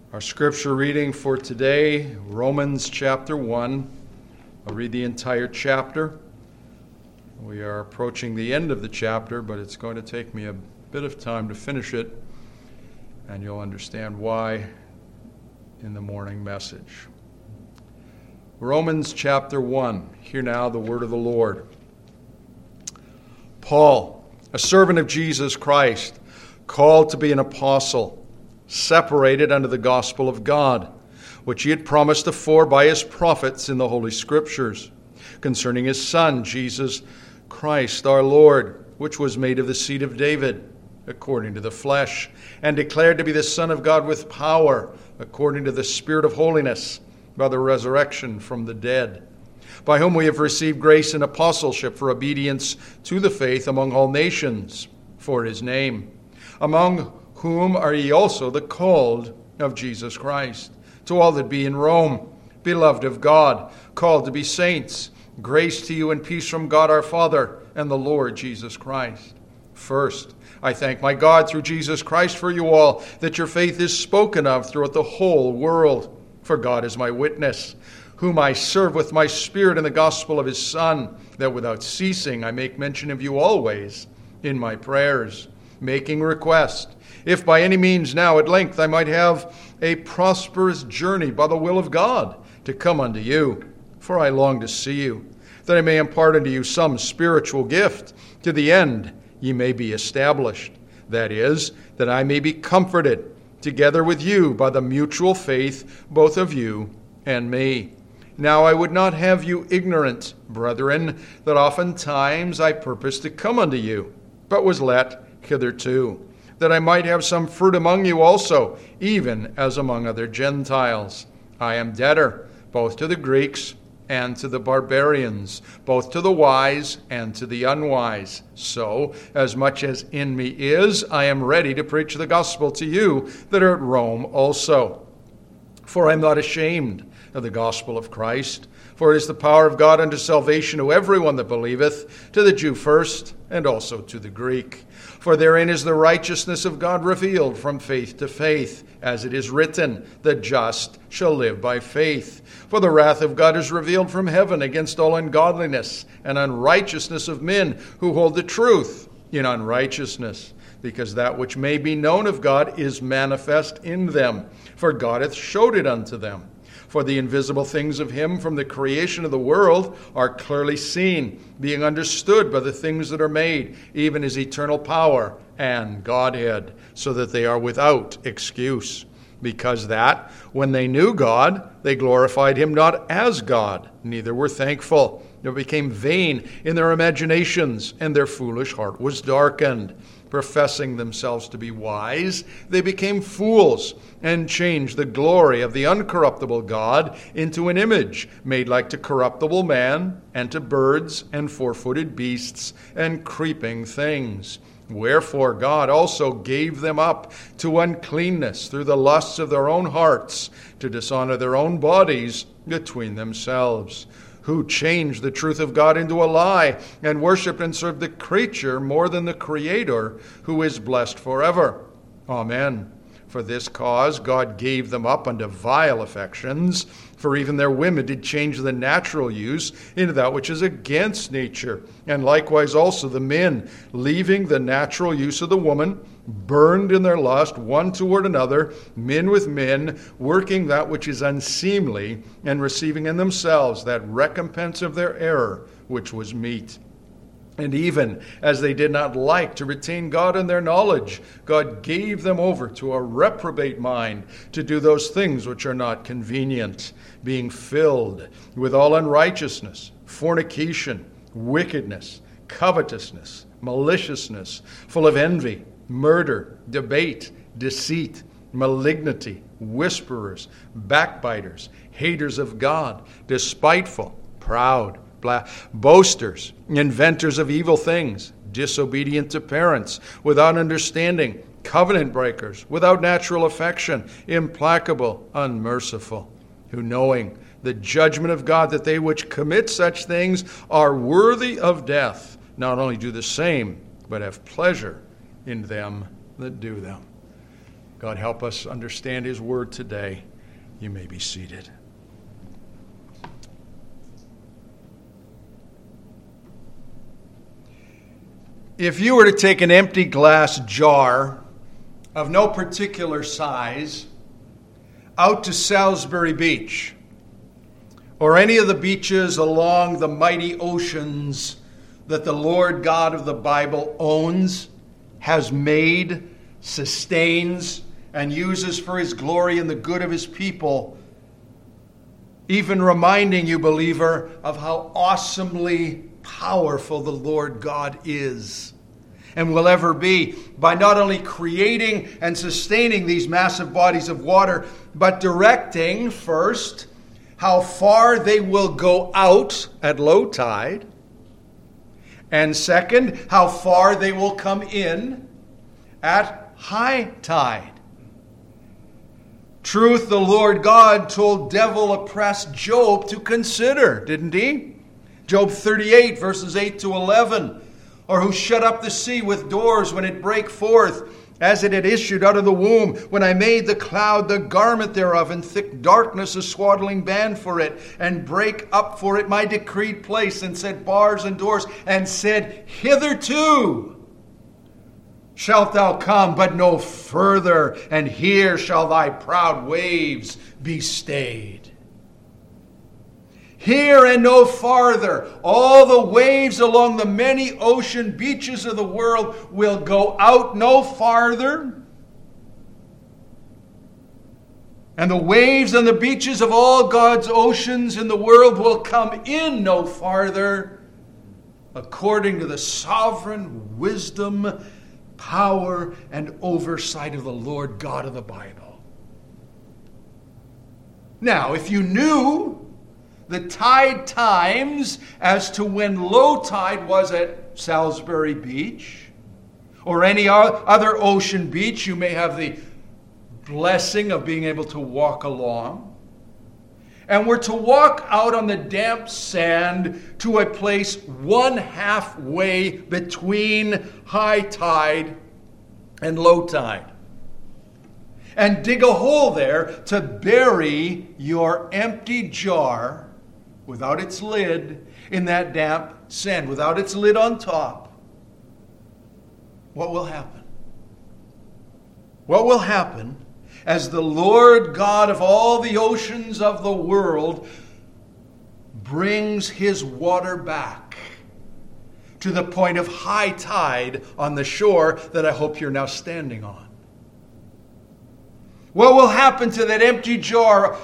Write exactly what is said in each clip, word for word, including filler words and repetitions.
Our scripture reading for today, Romans chapter one. I'll read the entire chapter. We are approaching the end of the chapter, but it's going to take me a bit of time to finish it, and you'll understand why in the morning message. Romans chapter one. Hear now the word of the Lord. Paul, a servant of Jesus Christ, called to be an apostle, separated unto the gospel of God, which he had promised afore by his prophets in the Holy Scriptures, concerning his Son, Jesus Christ our Lord, which was made of the seed of David, according to the flesh, and declared to be the Son of God with power, according to the Spirit of holiness, by the resurrection from the dead, by whom we have received grace and apostleship for obedience to the faith among all nations, for his name, among whom are ye also the called of Jesus Christ. To all that be in Rome, beloved of God, called to be saints, grace to you and peace from God our Father and the Lord Jesus Christ. First, I thank my God through Jesus Christ for you all, that your faith is spoken of throughout the whole world. For God is my witness, whom I serve with my spirit in the gospel of his Son, that without ceasing I make mention of you always in my prayers, making request, if by any means now at length I might have a prosperous journey by the will of God to come unto you. For I long to see you, that I may impart unto you some spiritual gift, to the end ye may be established. That is, that I may be comforted together with you by the mutual faith, both of you and me. Now I would not have you ignorant, brethren, that oftentimes I purposed to come unto you, but was let hitherto, that I might have some fruit among you also, even as among other Gentiles. I am debtor, both to the Greeks and to the barbarians, both to the wise and to the unwise. So, as much as in me is, I am ready to preach the gospel to you that are at Rome also. For I am not ashamed of the gospel of Christ, for it is the power of God unto salvation to everyone that believeth, to the Jew first, and also to the Greek. For therein is the righteousness of God revealed from faith to faith, as it is written, the just shall live by faith. For the wrath of God is revealed from heaven against all ungodliness and unrighteousness of men who hold the truth in unrighteousness, because that which may be known of God is manifest in them, for God hath showed it unto them. For the invisible things of him from the creation of the world are clearly seen, being understood by the things that are made, even his eternal power and Godhead, so that they are without excuse. Because that, when they knew God, they glorified him not as God, neither were thankful, but became vain in their imaginations, and their foolish heart was darkened. Professing themselves to be wise, they became fools, and changed the glory of the uncorruptible God into an image made like to corruptible man, and to birds, and four-footed beasts, and creeping things. Wherefore God also gave them up to uncleanness through the lusts of their own hearts, to dishonor their own bodies between themselves, who changed the truth of God into a lie, and worshipped and served the creature more than the Creator, who is blessed forever. Amen. For this cause God gave them up unto vile affections, for even their women did change the natural use into that which is against nature. And likewise also the men, leaving the natural use of the woman, burned in their lust one toward another, men with men, working that which is unseemly, and receiving in themselves that recompense of their error which was meet. And even as they did not like to retain God in their knowledge, God gave them over to a reprobate mind to do those things which are not convenient, being filled with all unrighteousness, fornication, wickedness, covetousness, maliciousness, full of envy, murder, debate, deceit, malignity, whisperers, backbiters, haters of God, despiteful, proud, boasters, inventors of evil things, disobedient to parents, without understanding, covenant breakers, without natural affection, implacable, unmerciful, who knowing the judgment of God, that they which commit such things are worthy of death, not only do the same, but have pleasure in them that do them. God, help us understand His word today. You may be seated. If you were to take an empty glass jar of no particular size out to Salisbury Beach, or any of the beaches along the mighty oceans that the Lord God of the Bible owns, has made, sustains, and uses for His glory and the good of His people, even reminding you, believer, of how awesomely powerful the Lord God is and will ever be, by not only creating and sustaining these massive bodies of water, but directing, first, how far they will go out at low tide, and second, how far they will come in at high tide. Truth, the Lord God told devil-oppressed Job to consider, didn't He? Job thirty-eight, verses eight to eleven. Or who shut up the sea with doors when it brake forth, as it had issued out of the womb, when I made the cloud the garment thereof, and thick darkness a swaddling band for it, and brake up for it my decreed place, and set bars and doors, and said, hitherto shalt thou come, but no further, and here shall thy proud waves be stayed. Here and no farther. All the waves along the many ocean beaches of the world will go out no farther. And the waves on the beaches of all God's oceans in the world will come in no farther, according to the sovereign wisdom, power, and oversight of the Lord God of the Bible. Now, if you knew the tide times as to when low tide was at Salisbury Beach or any other ocean beach you may have the blessing of being able to walk along, and we're to walk out on the damp sand to a place one halfway between high tide and low tide, and dig a hole there to bury your empty jar without its lid in that damp sand, without its lid on top, what will happen? What will happen as the Lord God of all the oceans of the world brings His water back to the point of high tide on the shore that I hope you're now standing on? What will happen to that empty jar?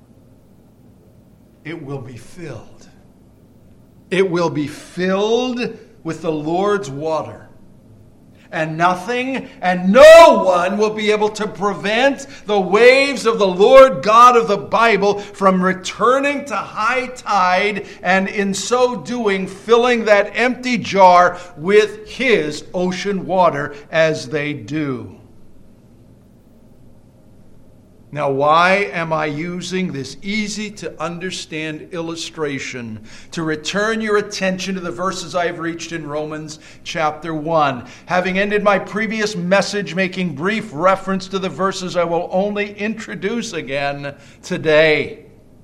It will be filled. It will be filled with the Lord's water. And nothing and no one will be able to prevent the waves of the Lord God of the Bible from returning to high tide, and in so doing filling that empty jar with His ocean water as they do. Now, why am I using this easy to understand illustration to return your attention to the verses I have reached in Romans chapter one? Having ended my previous message making brief reference to the verses, I will only introduce again today.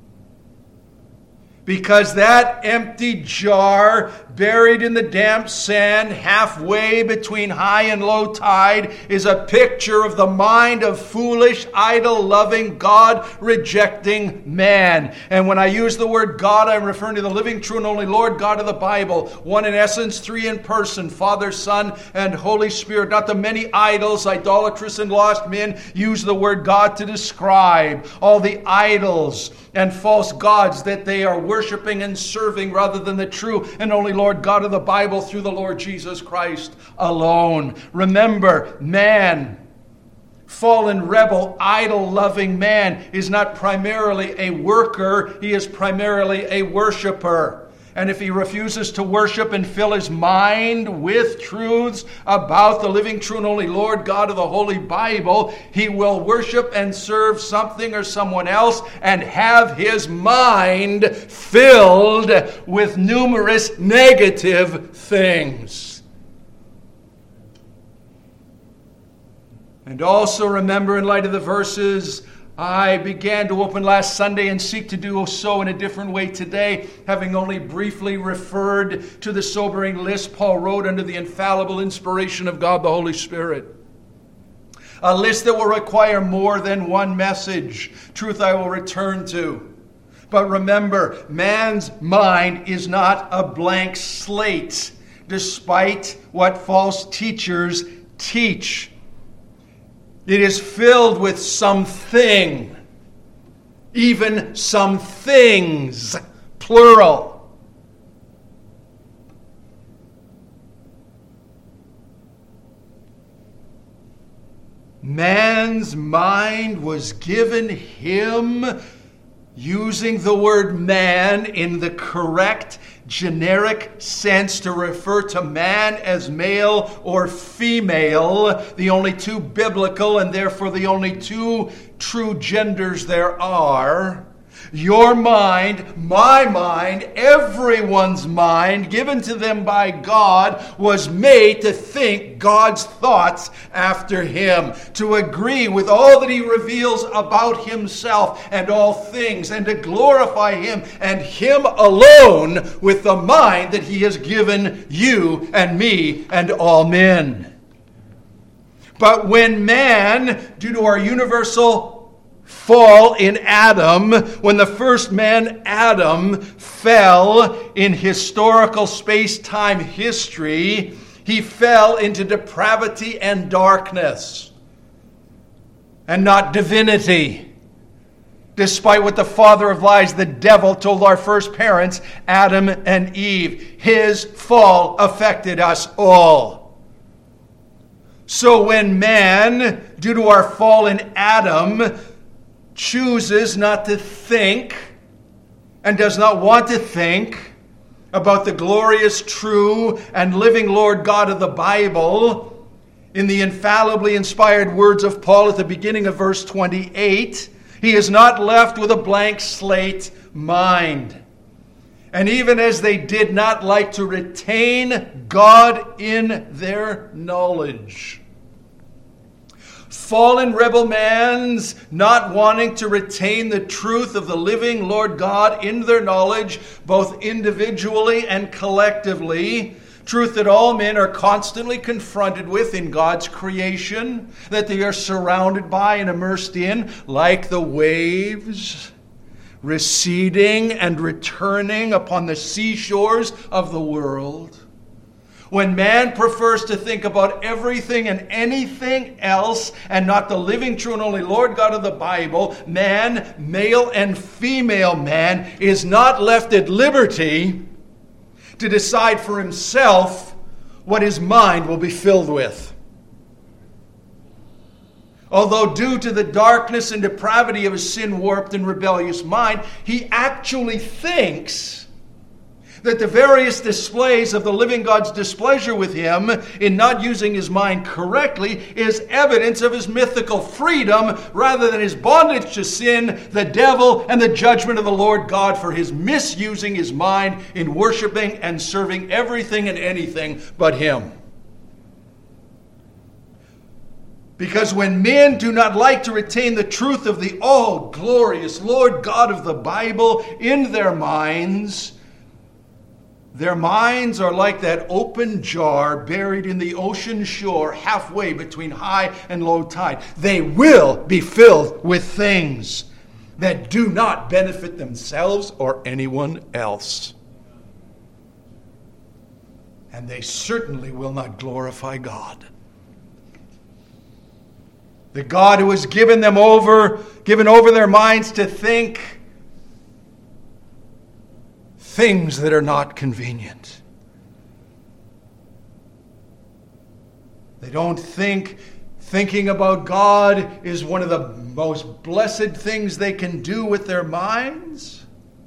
Because that empty jar buried in the damp sand halfway between high and low tide is a picture of the mind of foolish, idol-loving, God-rejecting man. And when I use the word God, I'm referring to the living, true, and only Lord God of the Bible. One in essence, three in person, Father, Son, and Holy Spirit. Not the many idols, idolatrous and lost men use the word God to describe. All the idols and false gods that they are worshiping and serving rather than the true and only Lord God of the Bible through the Lord Jesus Christ alone. Remember, man, fallen, rebel, idol-loving man is not primarily a worker, he is primarily a worshiper. And if he refuses to worship and fill his mind with truths about the living, true, and only Lord God of the Holy Bible, he will worship and serve something or someone else and have his mind filled with numerous negative things. And also remember, in light of the verses I began to open last Sunday and seek to do so in a different way today, having only briefly referred to the sobering list Paul wrote under the infallible inspiration of God the Holy Spirit. A list that will require more than one message. Truth I will return to. But remember, man's mind is not a blank slate, despite what false teachers teach. It is filled with something, even some things, plural. Man's mind was given him, using the word man in the correct generic sense to refer to man as male or female, the only two biblical and therefore the only two true genders there are. Your mind, my mind, everyone's mind, given to them by God, was made to think God's thoughts after him, to agree with all that he reveals about himself and all things, and to glorify him and him alone with the mind that he has given you and me and all men. But when man, due to our universal fall in Adam, when the first man, Adam, fell in historical space-time history, he fell into depravity and darkness, and not divinity. Despite what the father of lies, the devil, told our first parents, Adam and Eve, his fall affected us all. So when man, due to our fall in Adam, chooses not to think and does not want to think about the glorious, true, and living Lord God of the Bible, in the infallibly inspired words of Paul at the beginning of verse twenty-eight, he is not left with a blank slate mind. And even as they did not like to retain God in their knowledge, fallen rebel man's not wanting to retain the truth of the living Lord God in their knowledge, both individually and collectively, truth that all men are constantly confronted with in God's creation, that they are surrounded by and immersed in, like the waves receding and returning upon the seashores of the world. When man prefers to think about everything and anything else and not the living, true, and only Lord God of the Bible, man, male and female man, is not left at liberty to decide for himself what his mind will be filled with. Although due to the darkness and depravity of his sin-warped and rebellious mind, he actually thinks that the various displays of the living God's displeasure with him in not using his mind correctly is evidence of his mythical freedom rather than his bondage to sin, the devil, and the judgment of the Lord God for his misusing his mind in worshiping and serving everything and anything but him. Because when men do not like to retain the truth of the all-glorious Lord God of the Bible in their minds, their minds are like that open jar buried in the ocean shore halfway between high and low tide. They will be filled with things that do not benefit themselves or anyone else. And they certainly will not glorify God. The God who has given them over, given over their minds to think things that are not convenient. They don't think thinking about God is one of the most blessed things they can do with their minds.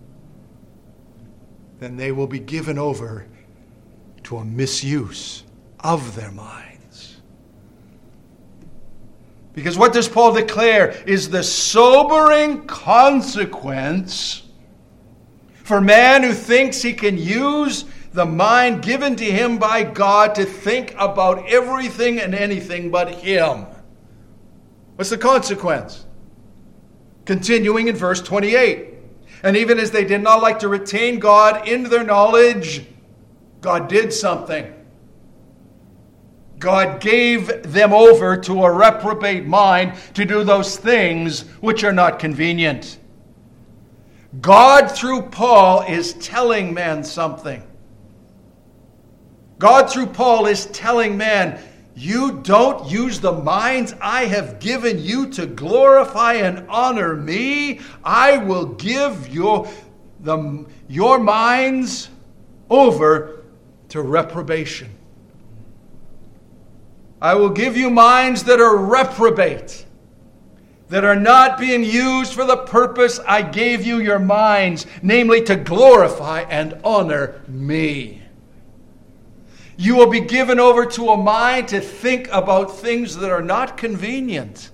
Then they will be given over to a misuse of their minds. Because what does Paul declare is the sobering consequence for man who thinks he can use the mind given to him by God to think about everything and anything but him. What's the consequence? Continuing in verse twenty-eight. And even as they did not like to retain God in their knowledge, God did something. God gave them over to a reprobate mind to do those things which are not convenient. God, through Paul, is telling man something. God, through Paul, is telling man, you don't use the minds I have given you to glorify and honor me. I will give your, the, your minds over to reprobation. I will give you minds that are reprobate, that are not being used for the purpose I gave you your minds, namely to glorify and honor me. You will be given over to a mind to think about things that are not convenient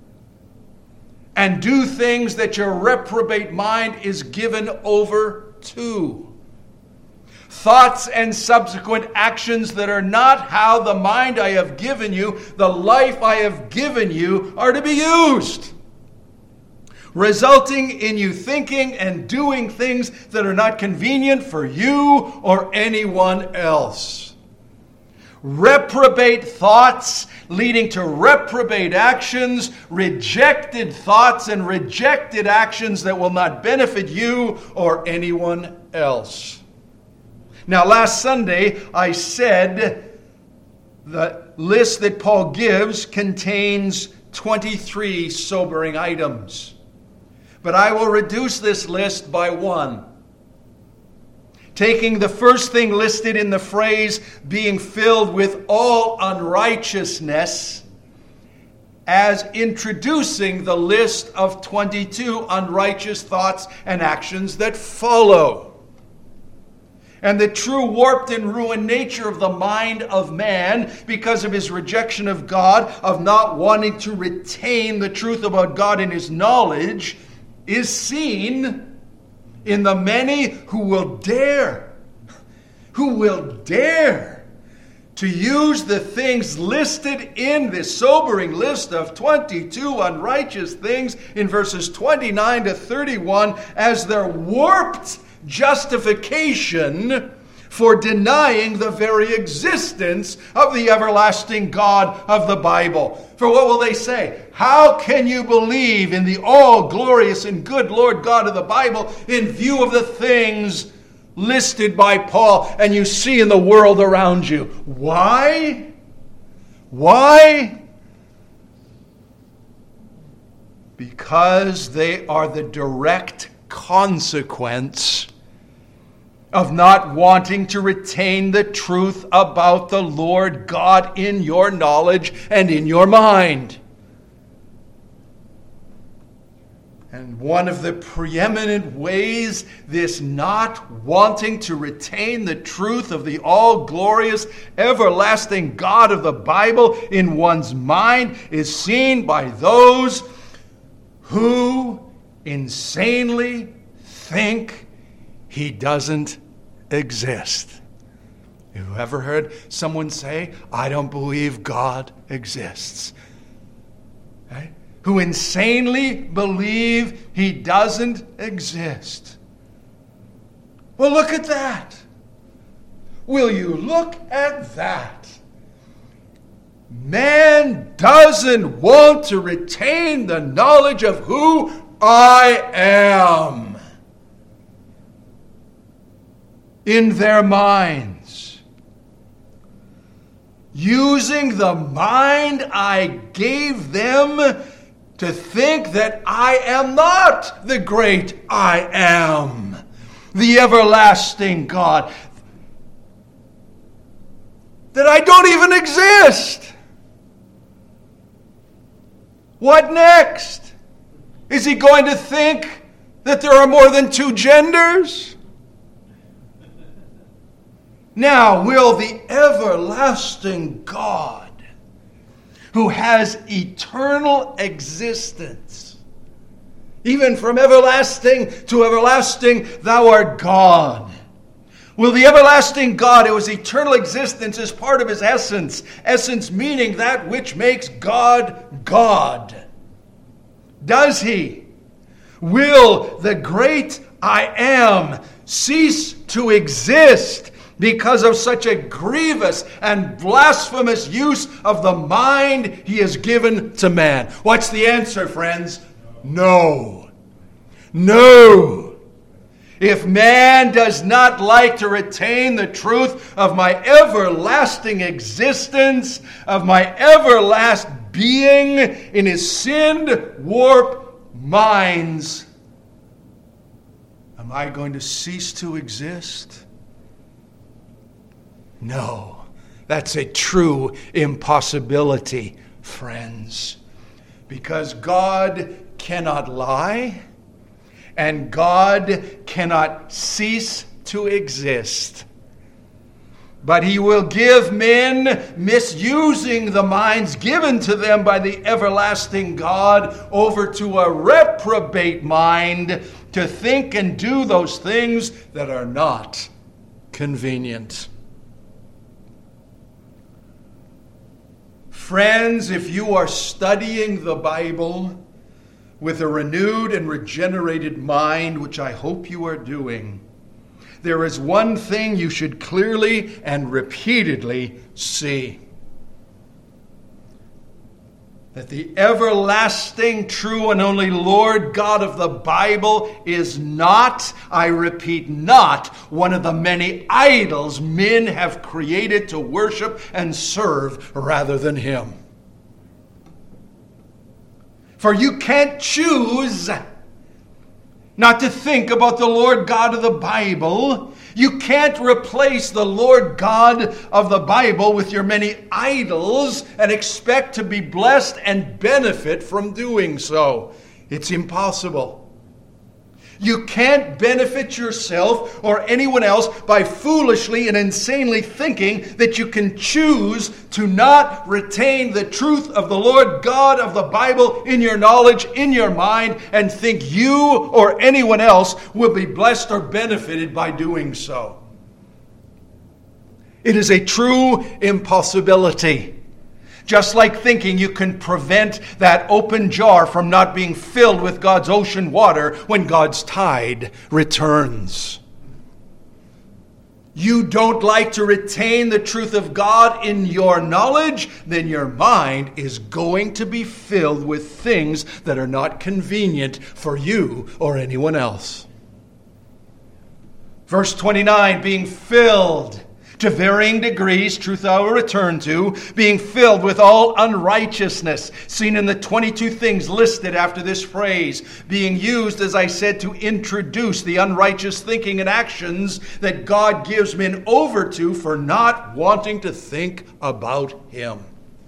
and do things that your reprobate mind is given over to. Thoughts and subsequent actions that are not how the mind I have given you, the life I have given you, are to be used, resulting in you thinking and doing things that are not convenient for you or anyone else. Reprobate thoughts leading to reprobate actions, rejected thoughts and rejected actions that will not benefit you or anyone else. Now, last Sunday, I said the list that Paul gives contains twenty-three sobering items. But I will reduce this list by one. Taking the first thing listed in the phrase, being filled with all unrighteousness, as introducing the list of twenty-two unrighteous thoughts and actions that follow. And the true warped and ruined nature of the mind of man, because of his rejection of God, of not wanting to retain the truth about God and his knowledge, is seen in the many who will dare, who will dare to use the things listed in this sobering list of twenty-two unrighteous things in verses twenty-nine to thirty-one as their warped justification for denying the very existence of the everlasting God of the Bible. For what will they say? How can you believe in the all-glorious and good Lord God of the Bible in view of the things listed by Paul and you see in the world around you? Why? Why? Because they are the direct consequence of not wanting to retain the truth about the Lord God in your knowledge and in your mind. And one of the preeminent ways this not wanting to retain the truth of the all-glorious, everlasting God of the Bible in one's mind is seen by those who insanely think he doesn't exist. Have you ever heard someone say, I don't believe God exists? Right? Who insanely believe he doesn't exist. Well, look at that. Will you look at that? Man doesn't want to retain the knowledge of who I am in their minds, using the mind I gave them to think that I am not the great I am, the everlasting God, that I don't even exist. What next? Is he going to think that there are more than two genders? Now, will the everlasting God, who has eternal existence, even from everlasting to everlasting, thou art God, will the everlasting God, who has eternal existence as part of his essence, essence meaning that which makes God God, Does he? Will the great I am cease to exist because of such a grievous and blasphemous use of the mind he has given to man? What's the answer, friends? No. No. If man does not like to retain the truth of my everlasting existence, of my everlasting being in his sinned, warped minds, am I going to cease to exist? No, that's a true impossibility, friends, because God cannot lie, and God cannot cease to exist. But he will give men, misusing the minds given to them by the everlasting God, over to a reprobate mind to think and do those things that are not convenient. Friends, if you are studying the Bible with a renewed and regenerated mind, which I hope you are doing, there is one thing you should clearly and repeatedly see. That the everlasting, true, and only Lord God of the Bible is not, I repeat, not one of the many idols men have created to worship and serve rather than him. For you can't choose not to think about the Lord God of the Bible. You can't replace the Lord God of the Bible with your many idols and expect to be blessed and benefit from doing so. It's impossible. You can't benefit yourself or anyone else by foolishly and insanely thinking that you can choose to not retain the truth of the Lord God of the Bible in your knowledge, in your mind, and think you or anyone else will be blessed or benefited by doing so. It is a true impossibility. Just like thinking you can prevent that open jar from not being filled with God's ocean water when God's tide returns. You don't like to retain the truth of God in your knowledge, then your mind is going to be filled with things that are not convenient for you or anyone else. Verse twenty-nine, being filled to varying degrees, truth I will return to, being filled with all unrighteousness, seen in the twenty-two things listed after this phrase, being used, as I said, to introduce the unrighteous thinking and actions that God gives men over to for not wanting to think about him.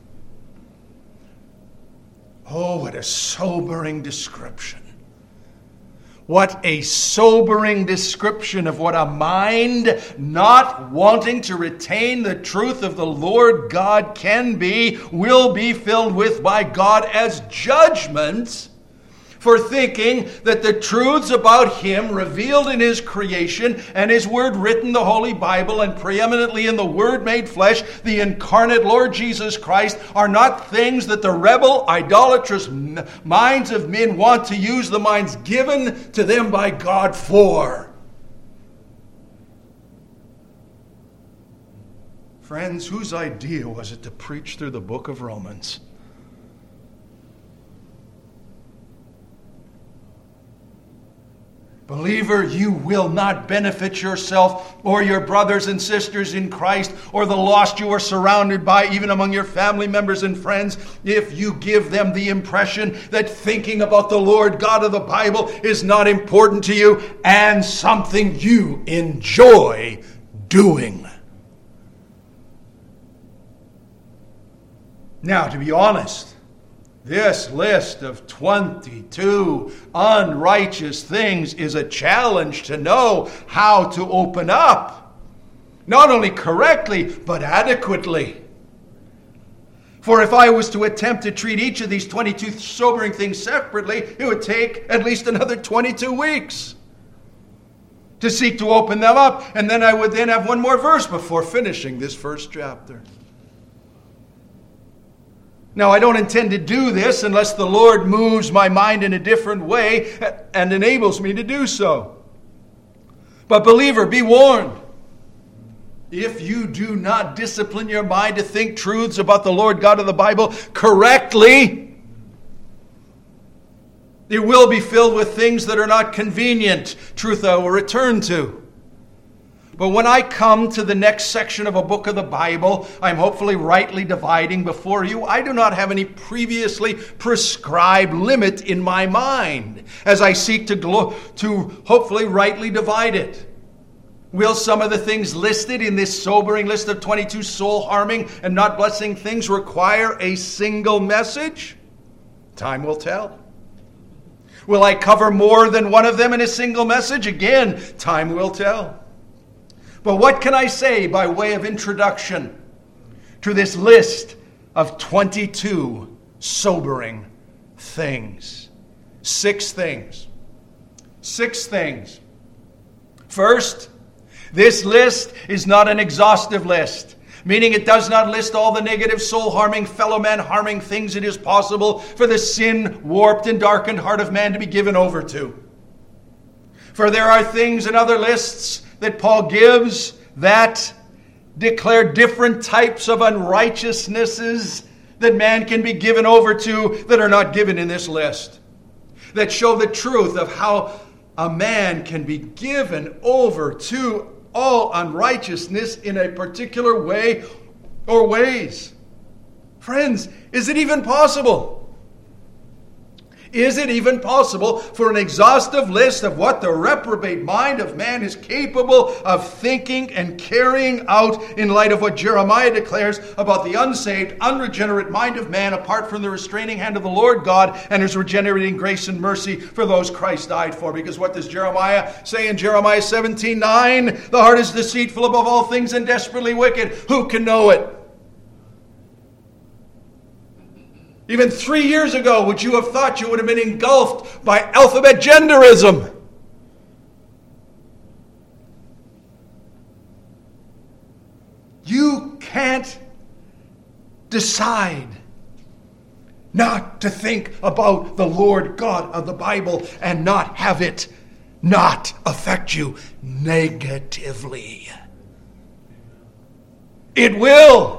Oh, what a sobering description. What a sobering description of what a mind not wanting to retain the truth of the Lord God can be, will be filled with by God as judgment for thinking that the truths about him revealed in his creation and his word written, the Holy Bible, and preeminently in the Word made flesh, the incarnate Lord Jesus Christ, are not things that the rebel, idolatrous minds of men want to use the minds given to them by God for. Friends, whose idea was it to preach through the book of Romans? Believer, you will not benefit yourself or your brothers and sisters in Christ or the lost you are surrounded by, even among your family members and friends, if you give them the impression that thinking about the Lord God of the Bible is not important to you and something you enjoy doing. Now, to be honest, this list of twenty-two unrighteous things is a challenge to know how to open up, not only correctly, but adequately. For if I was to attempt to treat each of these twenty-two sobering things separately, it would take at least another twenty-two weeks to seek to open them up, and then I would then have one more verse before finishing this first chapter. Now, I don't intend to do this unless the Lord moves my mind in a different way and enables me to do so. But believer, be warned. If you do not discipline your mind to think truths about the Lord God of the Bible correctly, it will be filled with things that are not convenient. Truth I will return to. But when I come to the next section of a book of the Bible, I'm hopefully rightly dividing before you. I do not have any previously prescribed limit in my mind as I seek to, glo- to hopefully rightly divide it. Will some of the things listed in this sobering list of twenty-two soul-harming and not blessing things require a single message? Time will tell. Will I cover more than one of them in a single message? Again, time will tell. But what can I say by way of introduction to this list of twenty-two sobering things? Six things. Six things. First, this list is not an exhaustive list, meaning it does not list all the negative, soul-harming, fellow man-harming things it is possible for the sin-warped and darkened heart of man to be given over to. For there are things in other lists that Paul gives that declare different types of unrighteousnesses that man can be given over to that are not given in this list, that show the truth of how a man can be given over to all unrighteousness in a particular way or ways. Friends, is it even possible? Is it even possible for an exhaustive list of what the reprobate mind of man is capable of thinking and carrying out in light of what Jeremiah declares about the unsaved, unregenerate mind of man apart from the restraining hand of the Lord God and his regenerating grace and mercy for those Christ died for? Because what does Jeremiah say in Jeremiah seventeen nine? The heart is deceitful above all things and desperately wicked. Who can know it? Even three years ago, would you have thought you would have been engulfed by alphabet genderism? You can't decide not to think about the Lord God of the Bible and not have it not affect you negatively. It will.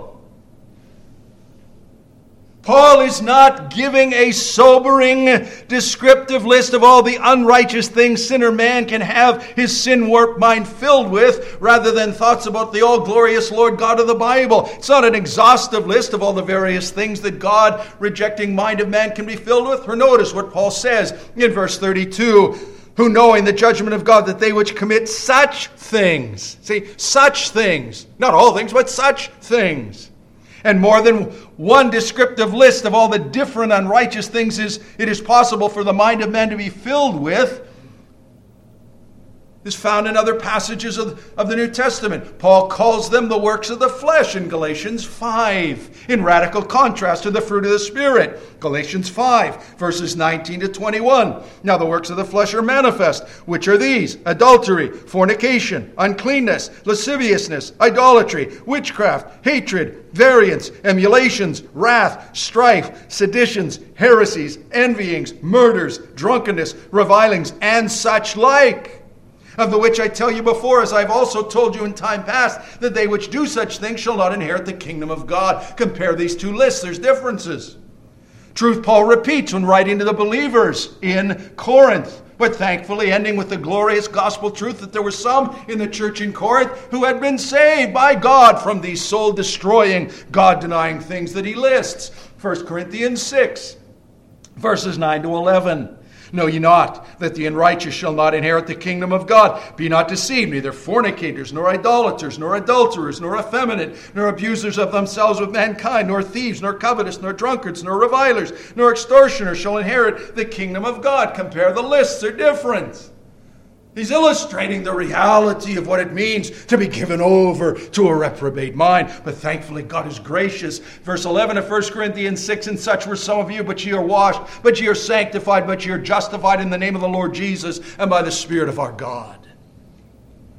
Paul is not giving a sobering, descriptive list of all the unrighteous things sinner man can have his sin-warped mind filled with, rather than thoughts about the all-glorious Lord God of the Bible. It's not an exhaustive list of all the various things that God-rejecting mind of man can be filled with. For notice what Paul says in verse thirty-two, who knowing the judgment of God, that they which commit such things, see, such things, not all things, but such things, and more than one descriptive list of all the different unrighteous things is, it is possible for the mind of man to be filled with, is found in other passages of, of the New Testament. Paul calls them the works of the flesh in Galatians five, in radical contrast to the fruit of the Spirit. Galatians five, verses nineteen to twenty-one. Now the works of the flesh are manifest, which are these: adultery, fornication, uncleanness, lasciviousness, idolatry, witchcraft, hatred, variance, emulations, wrath, strife, seditions, heresies, envyings, murders, drunkenness, revilings, and such like. Of the which I tell you before, as I have also told you in time past, that they which do such things shall not inherit the kingdom of God. Compare these two lists. There's differences. Truth Paul repeats when writing to the believers in Corinth, but thankfully ending with the glorious gospel truth that there were some in the church in Corinth who had been saved by God from these soul-destroying, God-denying things that he lists. First Corinthians six, verses nine to eleven. Know ye not that the unrighteous shall not inherit the kingdom of God? Be not deceived, neither fornicators, nor idolaters, nor adulterers, nor effeminate, nor abusers of themselves with mankind, nor thieves, nor covetous, nor drunkards, nor revilers, nor extortioners shall inherit the kingdom of God. Compare the lists, they're different. He's illustrating the reality of what it means to be given over to a reprobate mind. But thankfully God is gracious. Verse eleven of First Corinthians six, and such were some of you, but ye are washed, but ye are sanctified, but ye are justified in the name of the Lord Jesus and by the Spirit of our God.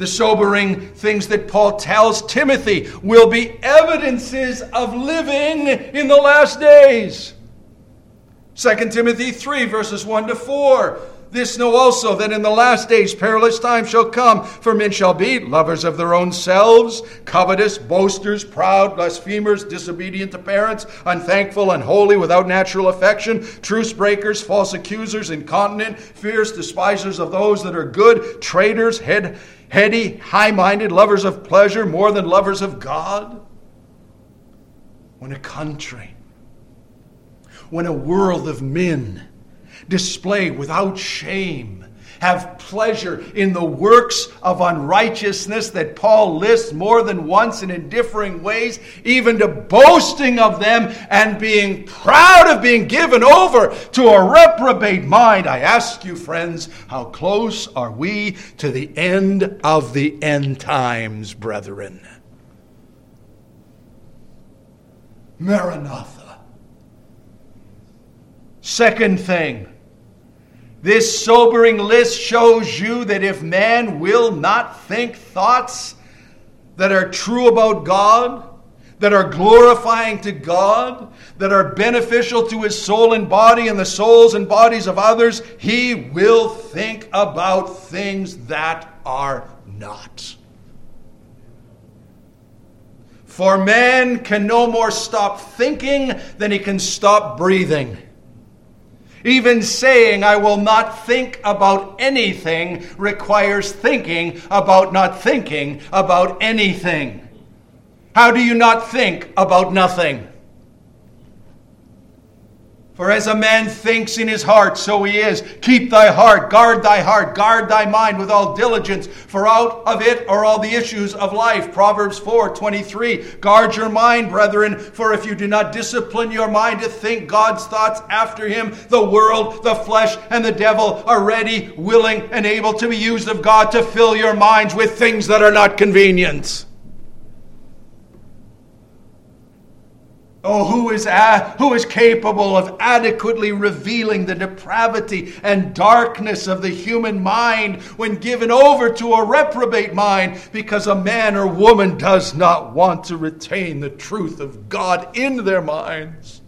The sobering things that Paul tells Timothy will be evidences of living in the last days. Second Timothy three, verses one to four. This know also, that in the last days perilous times shall come, for men shall be lovers of their own selves, covetous, boasters, proud, blasphemers, disobedient to parents, unthankful, unholy, without natural affection, truce breakers, false accusers, incontinent, fierce, despisers of those that are good, traitors, head, heady, high-minded, lovers of pleasure more than lovers of God. When a country, when a world of men display without shame, have pleasure in the works of unrighteousness that Paul lists more than once and in differing ways, even to boasting of them and being proud of being given over to a reprobate mind. I ask you, friends, how close are we to the end of the end times, brethren? Maranatha. Second thing, this sobering list shows you that if man will not think thoughts that are true about God, that are glorifying to God, that are beneficial to his soul and body and the souls and bodies of others, he will think about things that are not. For man can no more stop thinking than he can stop breathing. Even saying, I will not think about anything, requires thinking about not thinking about anything. How do you not think about nothing? For as a man thinks in his heart, so he is. Keep thy heart, guard thy heart, guard thy mind with all diligence, for out of it are all the issues of life. Proverbs four twenty-three. Guard your mind, brethren, for if you do not discipline your mind to think God's thoughts after him, the world, the flesh, and the devil are ready, willing, and able to be used of God to fill your minds with things that are not convenient. Oh, who is, a, who is capable of adequately revealing the depravity and darkness of the human mind when given over to a reprobate mind because a man or woman does not want to retain the truth of God in their minds?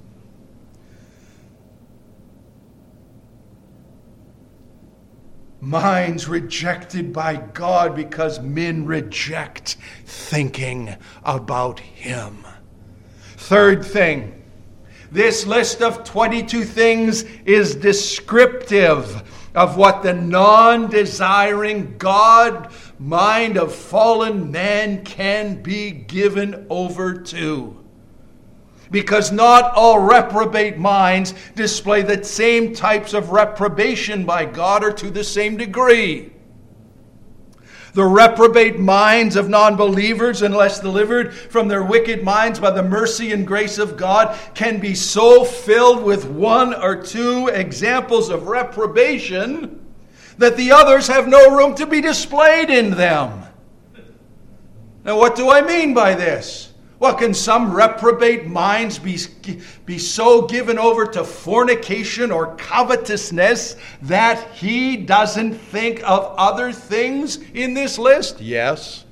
Minds rejected by God because men reject thinking about him. Third thing, this list of twenty-two things is descriptive of what the non-desiring God mind of fallen man can be given over to. Because not all reprobate minds display the same types of reprobation by God or to the same degree. The reprobate minds of non-believers, unless delivered from their wicked minds by the mercy and grace of God, can be so filled with one or two examples of reprobation that the others have no room to be displayed in them. Now, what do I mean by this? Well, can some reprobate minds be, be so given over to fornication or covetousness that he doesn't think of other things in this list? Yes.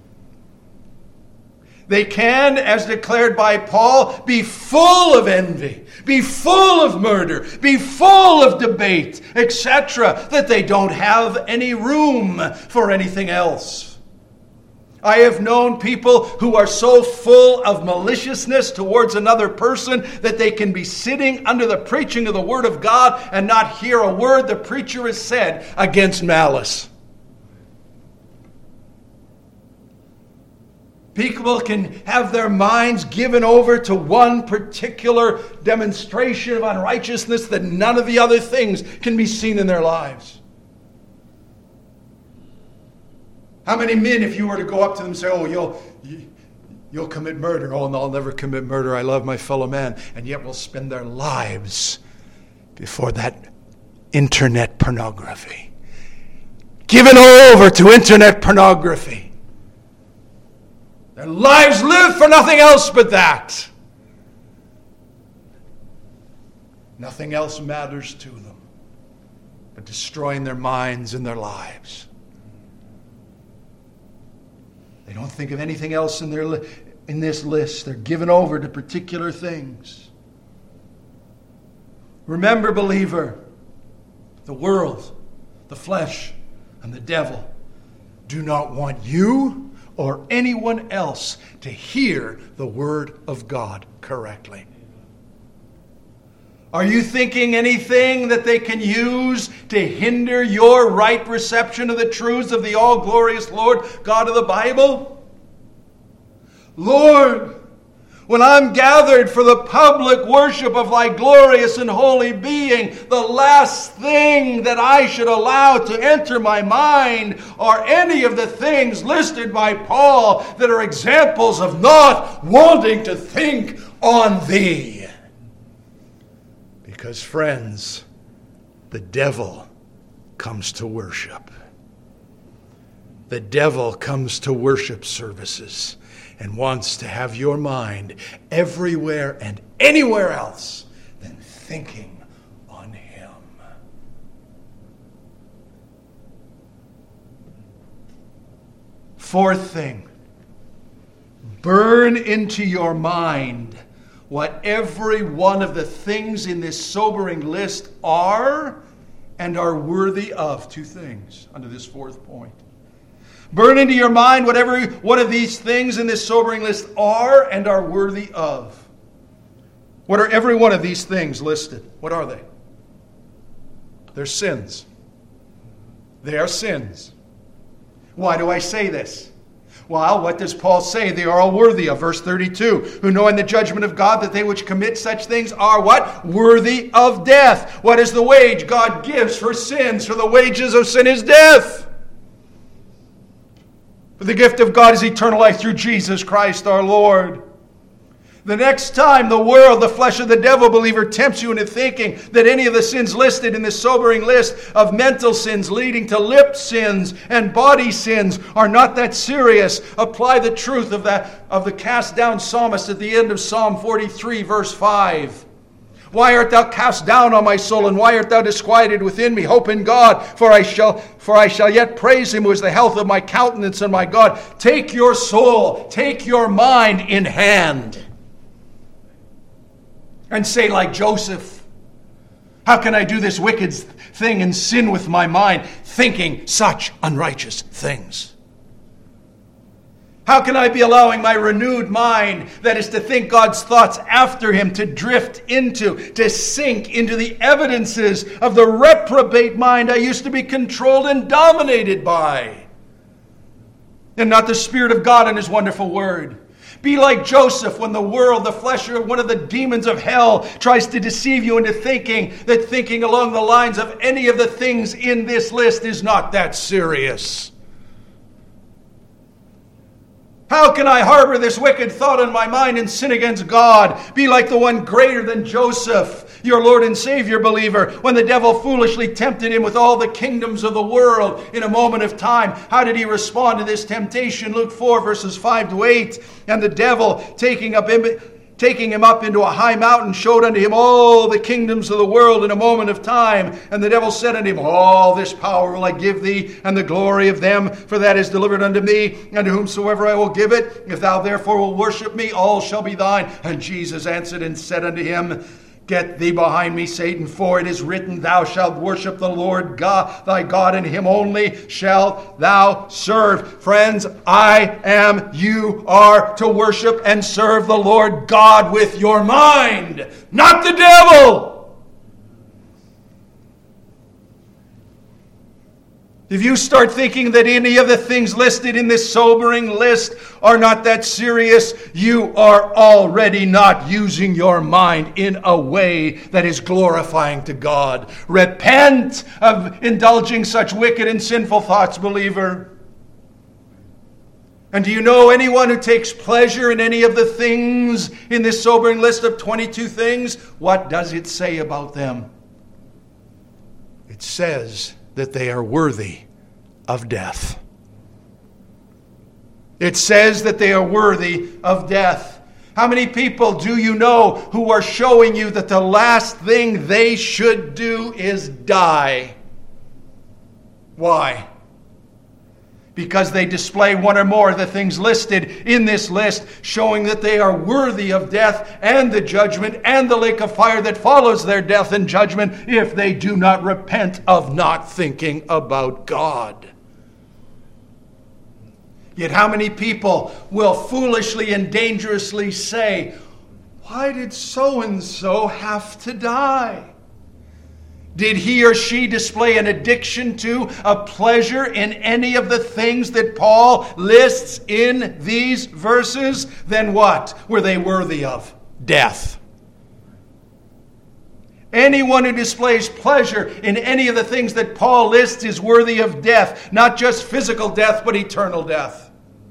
They can, as declared by Paul, be full of envy, be full of murder, be full of debate, et cetera, that they don't have any room for anything else. I have known people who are so full of maliciousness towards another person that they can be sitting under the preaching of the Word of God and not hear a word the preacher has said against malice. People can have their minds given over to one particular demonstration of unrighteousness that none of the other things can be seen in their lives. How many men, if you were to go up to them and say, oh, you'll, you, you'll commit murder. Oh, no, I'll never commit murder. I love my fellow man. And yet will spend their lives before that internet pornography. Given over to internet pornography. Their lives live for nothing else but that. Nothing else matters to them but destroying their minds and their lives. They don't think of anything else in their li- in this list. They're given over to particular things. Remember, believer, the world, the flesh, and the devil do not want you or anyone else to hear the Word of God correctly. Are you thinking anything that they can use to hinder your right reception of the truths of the all-glorious Lord God of the Bible? Lord, when I'm gathered for the public worship of thy glorious and holy being, the last thing that I should allow to enter my mind are any of the things listed by Paul that are examples of not wanting to think on thee. Because, friends, the devil comes to worship. The devil comes to worship services and wants to have your mind everywhere and anywhere else than thinking on him. Fourth thing, burn into your mind what every one of the things in this sobering list are and are worthy of. Two things under this fourth point. Burn into your mind whatever one of these things in this sobering list are and are worthy of. What are every one of these things listed? What are they? They're sins. They are sins. Why do I say this? Well, what does Paul say? They are all worthy of. Verse thirty-two. Who know in the judgment of God that they which commit such things are what? Worthy of death. What is the wage God gives for sins? For the wages of sin is death. For the gift of God is eternal life through Jesus Christ our Lord. The next time the world, the flesh of the devil, believer, tempts you into thinking that any of the sins listed in this sobering list of mental sins leading to lip sins and body sins are not that serious, apply the truth of that of the cast down psalmist at the end of Psalm forty-three, verse five. Why art thou cast down, O my soul, and why art thou disquieted within me? Hope in God, for I shall for I shall yet praise him who is the health of my countenance and my God. Take your soul, take your mind in hand. And say like Joseph, how can I do this wicked thing and sin with my mind, thinking such unrighteous things? How can I be allowing my renewed mind, that is to think God's thoughts after him, to drift into, to sink into the evidences of the reprobate mind I used to be controlled and dominated by, and not the Spirit of God and his wonderful word? Be like Joseph when the world, the flesh, or one of the demons of hell tries to deceive you into thinking that thinking along the lines of any of the things in this list is not that serious. How can I harbor this wicked thought in my mind and sin against God? Be like the one greater than Joseph, your Lord and Savior, believer, when the devil foolishly tempted him with all the kingdoms of the world in a moment of time. How did he respond to this temptation? Luke four, verses five to eight. And the devil, taking up him, taking him up into a high mountain, showed unto him all the kingdoms of the world in a moment of time. And the devil said unto him, all this power will I give thee, and the glory of them, for that is delivered unto me, and to whomsoever I will give it. If thou therefore will worship me, all shall be thine. And Jesus answered and said unto him, Get thee behind me, Satan, for it is written, Thou shalt worship the Lord God, thy God, and him only shalt thou serve. Friends, I am, you are to worship and serve the Lord God with your mind, not the devil. If you start thinking that any of the things listed in this sobering list are not that serious, you are already not using your mind in a way that is glorifying to God. Repent of indulging such wicked and sinful thoughts, believer. And do you know anyone who takes pleasure in any of the things in this sobering list of twenty-two things? What does it say about them? It says that they are worthy of death. It says that they are worthy of death. How many people do you know who are showing you that the last thing they should do is die? Why? because they display one or more of the things listed in this list, showing that they are worthy of death and the judgment and the lake of fire that follows their death and judgment if they do not repent of not thinking about God. Yet how many people will foolishly and dangerously say, "Why did so-and-so have to die? Did he or she display an addiction to, a pleasure in any of the things that Paul lists in these verses? Then what were they worthy of? Death. Anyone who displays pleasure in any of the things that Paul lists is worthy of death. Not just physical death, but eternal death.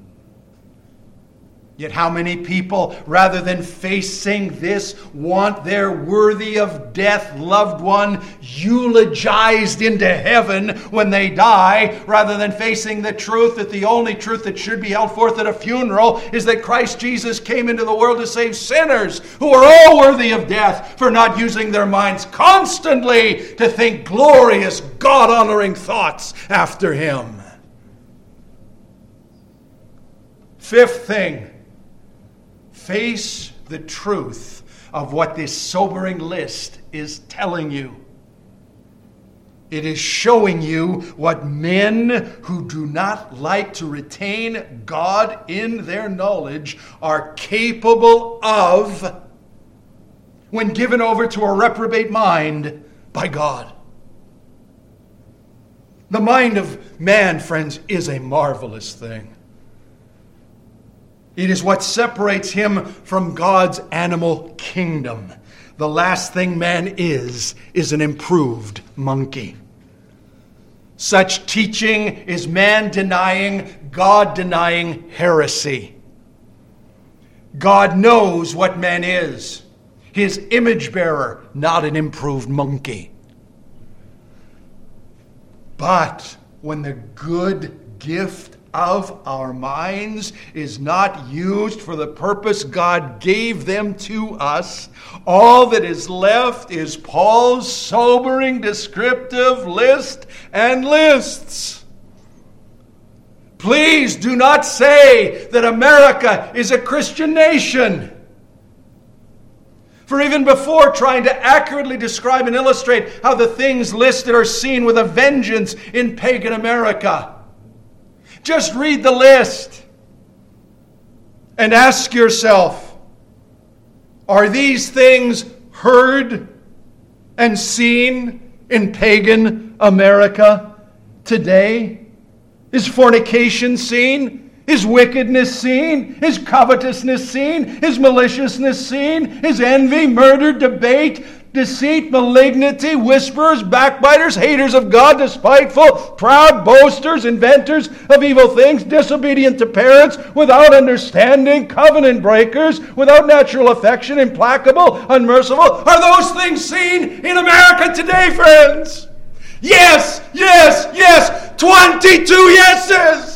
Yet how many people, rather than facing this, want their worthy of death loved one eulogized into heaven when they die, rather than facing the truth that the only truth that should be held forth at a funeral is that Christ Jesus came into the world to save sinners who are all worthy of death for not using their minds constantly to think glorious, God-honoring thoughts after Him. Fifth thing. Face the truth of what this sobering list is telling you. It is showing you what men who do not like to retain God in their knowledge are capable of when given over to a reprobate mind by God. The mind of man, friends, is a marvelous thing. It is what separates him from God's animal kingdom. The last thing man is, is an improved monkey. Such teaching is man-denying, God-denying heresy. God knows what man is. His image bearer, not an improved monkey. But when the good gift of our minds is not used for the purpose God gave them to us, all that is left is Paul's sobering descriptive list and lists. Please do not say that America is a Christian nation. For even before trying to accurately describe and illustrate how the things listed are seen with a vengeance in pagan America, just read the list and ask yourself, are these things heard and seen in pagan America today? Is fornication seen? Is wickedness seen? Is covetousness seen? Is maliciousness seen? Is envy, murder, debate, deceit, malignity, whisperers, backbiters, haters of God, despiteful, proud, boasters, inventors of evil things, disobedient to parents, without understanding, covenant breakers, without natural affection, implacable, unmerciful? Are those things seen in America today, friends? Yes, yes, yes. twenty-two yeses.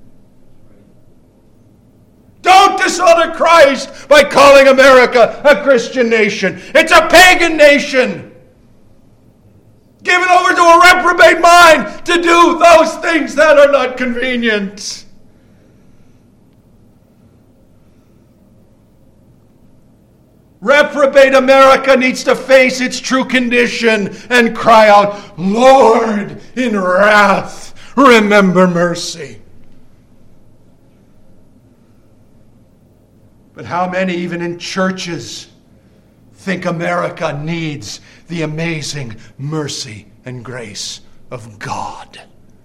Don't dishonor Christ by calling America a Christian nation. It's a pagan nation, given over to a reprobate mind to do those things that are not convenient. Reprobate America needs to face its true condition and cry out, Lord, in wrath, remember mercy. But how many, even in churches, think America needs the amazing mercy and grace of God?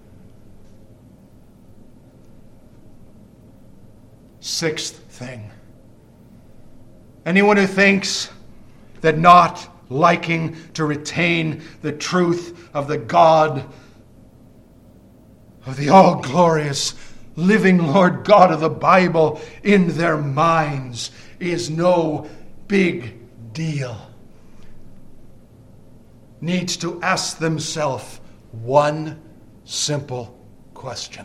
Sixth thing. Anyone who thinks that not liking to retain the truth of the God of the all-glorious living Lord God of the Bible in their minds is no big deal, needs to ask themselves one simple question.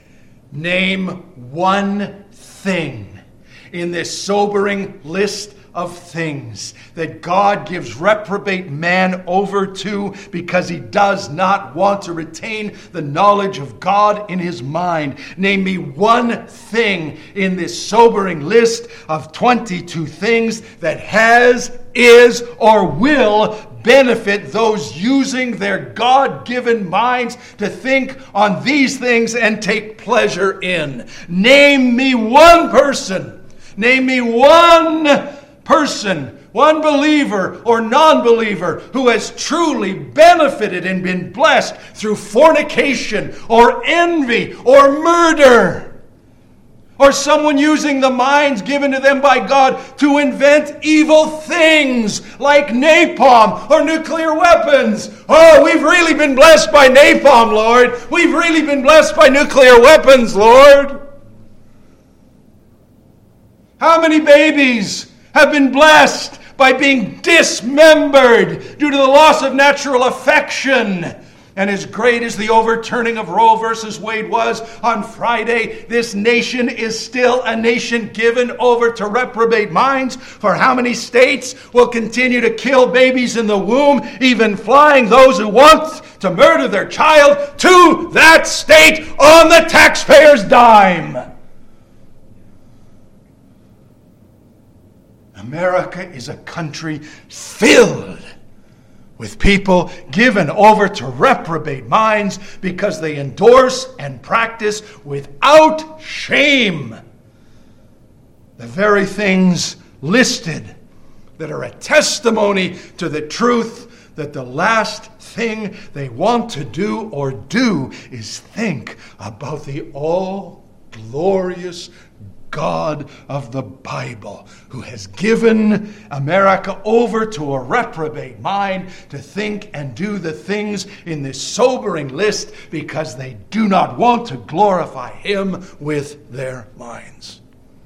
Name one thing in this sobering list of things that God gives reprobate man over to because he does not want to retain the knowledge of God in his mind. Name me one thing in this sobering list of twenty-two things that has, is, or will benefit those using their God-given minds to think on these things and take pleasure in. Name me one person. Name me one person, one believer or non-believer who has truly benefited and been blessed through fornication or envy or murder. Or someone using the minds given to them by God to invent evil things like napalm or nuclear weapons. Oh, we've really been blessed by napalm, Lord. We've really been blessed by nuclear weapons, Lord. How many babies have been blessed by being dismembered due to the loss of natural affection? And as great as the overturning of Roe versus Wade was on Friday, this nation is still a nation given over to reprobate minds. For how many states will continue to kill babies in the womb, even flying those who want to murder their child to that state on the taxpayer's dime? America is a country filled with people given over to reprobate minds because they endorse and practice without shame the very things listed that are a testimony to the truth that the last thing they want to do or do is think about the all-glorious God of the Bible, who has given America over to a reprobate mind to think and do the things in this sobering list because they do not want to glorify Him with their minds.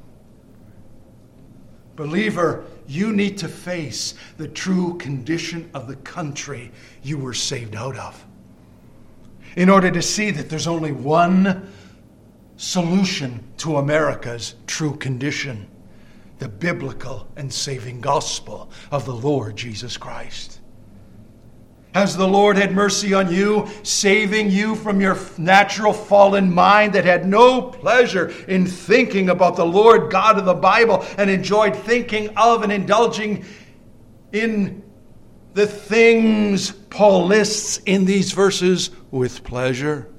Believer, you need to face the true condition of the country you were saved out of in order to see that there's only one solution to America's true condition: the biblical and saving gospel of the Lord Jesus Christ. Has the Lord had mercy on you, saving you from your natural fallen mind that had no pleasure in thinking about the Lord God of the Bible and enjoyed thinking of and indulging in the things Paul lists in these verses with pleasure?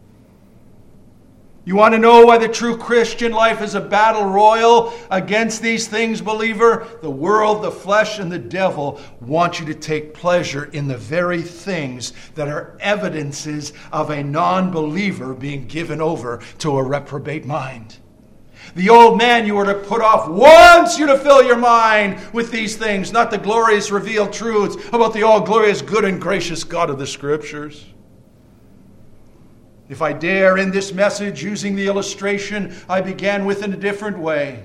You want to know why the true Christian life is a battle royal against these things, believer? The world, the flesh, and the devil want you to take pleasure in the very things that are evidences of a non-believer being given over to a reprobate mind. The old man you are to put off wants you to fill your mind with these things, not the glorious revealed truths about the all-glorious, good, and gracious God of the Scriptures. If I dare in this message, using the illustration I began with in a different way,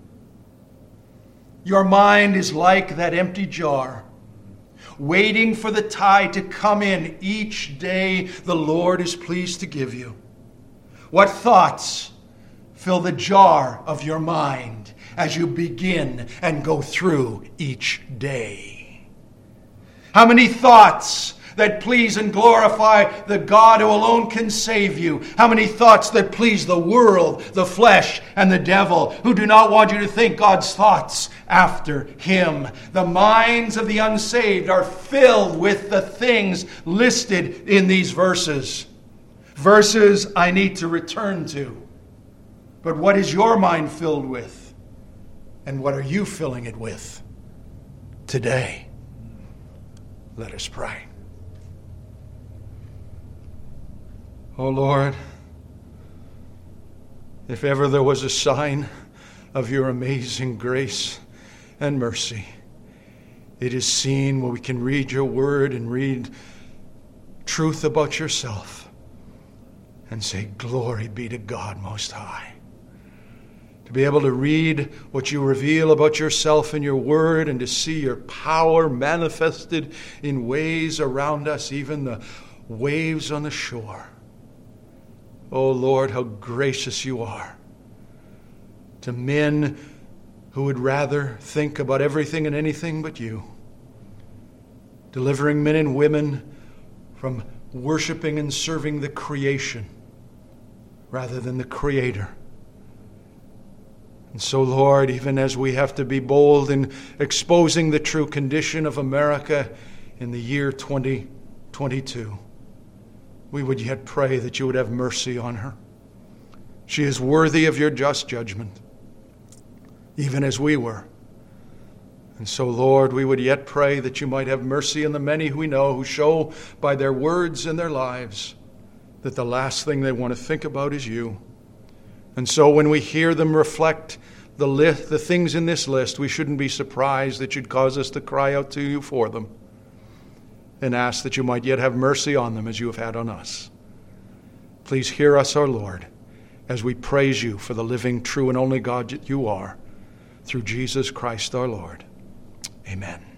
your mind is like that empty jar, waiting for the tide to come in each day the Lord is pleased to give you. What thoughts fill the jar of your mind as you begin and go through each day? How many thoughts that please and glorify the God who alone can save you? How many thoughts that please the world, the flesh, and the devil, who do not want you to think God's thoughts after Him? The minds of the unsaved are filled with the things listed in these verses. Verses I need to return to. But what is your mind filled with? And what are you filling it with today? Let us pray. Oh Lord, if ever there was a sign of your amazing grace and mercy, it is seen when we can read your word and read truth about yourself and say, glory be to God Most High. To be able to read what you reveal about yourself in your word and to see your power manifested in ways around us, even the waves on the shore. Oh Lord, how gracious you are to men who would rather think about everything and anything but you. Delivering men and women from worshiping and serving the creation rather than the Creator. And so, Lord, even as we have to be bold in exposing the true condition of America in the year twenty twenty-two, we would yet pray that you would have mercy on her. She is worthy of your just judgment, even as we were. And so, Lord, we would yet pray that you might have mercy on the many who we know who show by their words and their lives that the last thing they want to think about is you. And so when we hear them reflect the list, the things in this list, we shouldn't be surprised that you'd cause us to cry out to you for them and ask that you might yet have mercy on them as you have had on us. Please hear us, our Lord, as we praise you for the living, true, and only God that you are, through Jesus Christ our Lord. Amen.